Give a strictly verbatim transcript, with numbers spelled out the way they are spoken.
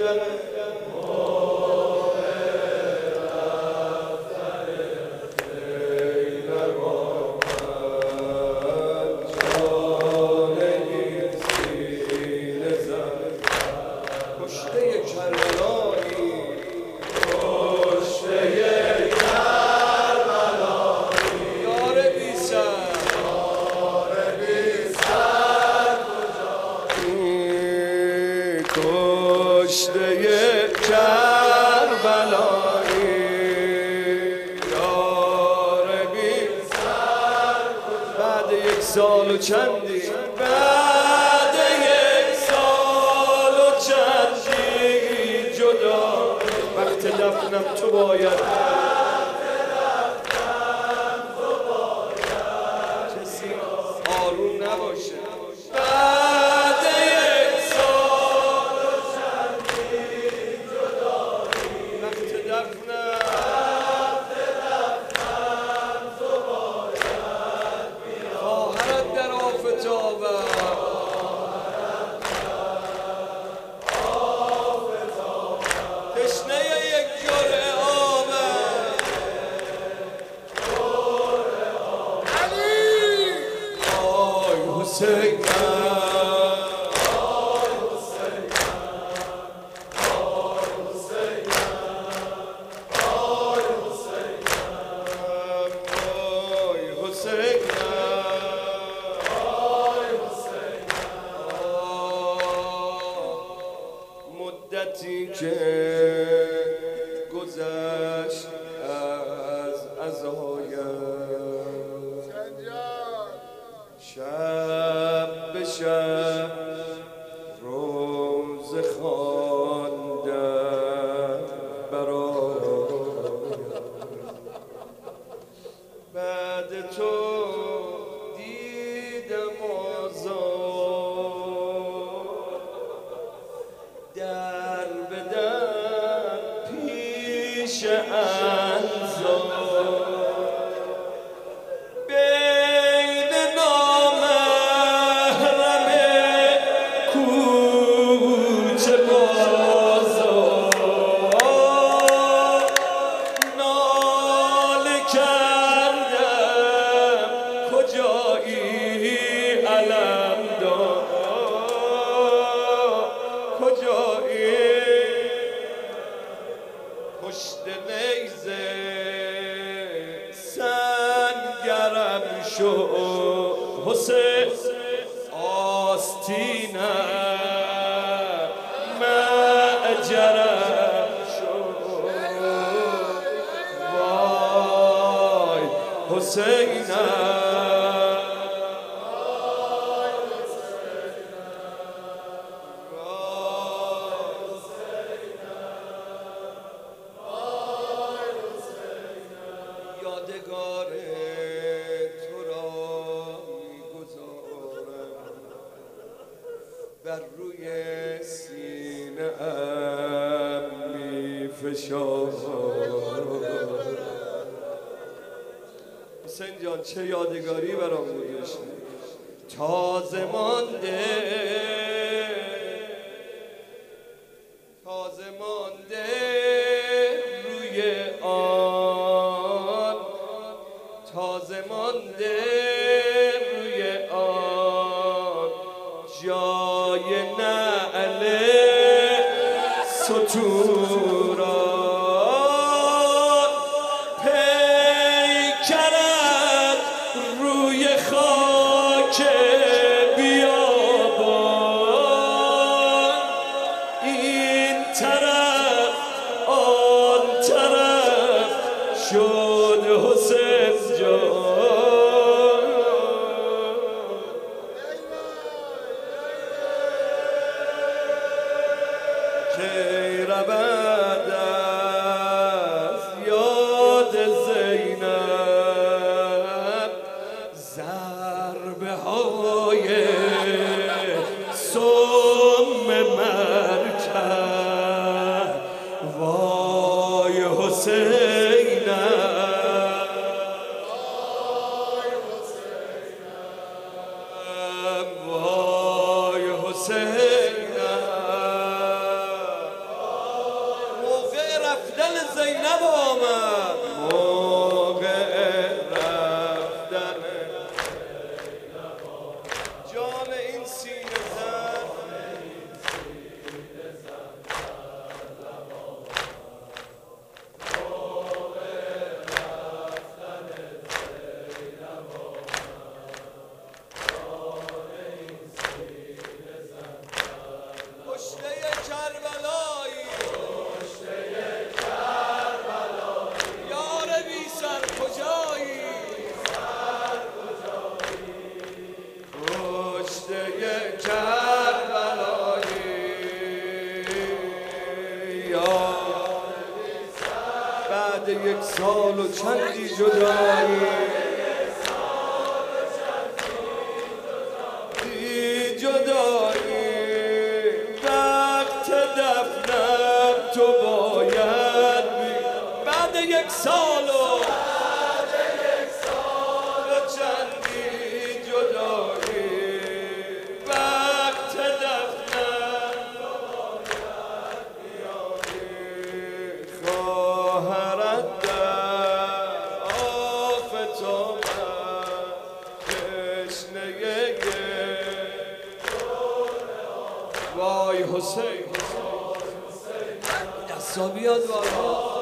کشته کربلایی یار بی سر بعد یک سال و چندی بعد یک سال و چندی جدا وقت دفنم تو باید کسی آروم نباشه بعد یک سال و چندی جدا وقت دفنم تو باید خواهرت در آفتابم تشنه یک جرعه آبم علی آی حسین مدتی که گذشت از عزایم شب به شب روز خواندم برایم بعد تو دیدم آزاد در به در پیش انزار بین نامحرم کوچه بازار ناله کردم کجایی علم دار کجایی پشت نیزه سنگرم شو حسین آستینم معجرم شو وای حسینم یادگار تو را می‌گذارم بر روی سینه ام می‌فشارم حسین جان چه یادگاری برام گذاشتی تازه مانده تازه مانده روی آن تازه مانده روی آن جای نعل ستوران پیکرت روی خاک بیابان این طرف آن طرف شد حسین جان کی رود از یاد زینب ضربه های سم مرکب وای حسینم وای حسینم زینب آمد موقع رفتن جان این سینه زن بعد یک سال و چندی جدایی دی جدایی وقت دفنم تو باید بی بعد یک سال و چندی جدایی وقت دفنم خواهرت در آفت آمد تشنه وای حسین دستا بیاد بالا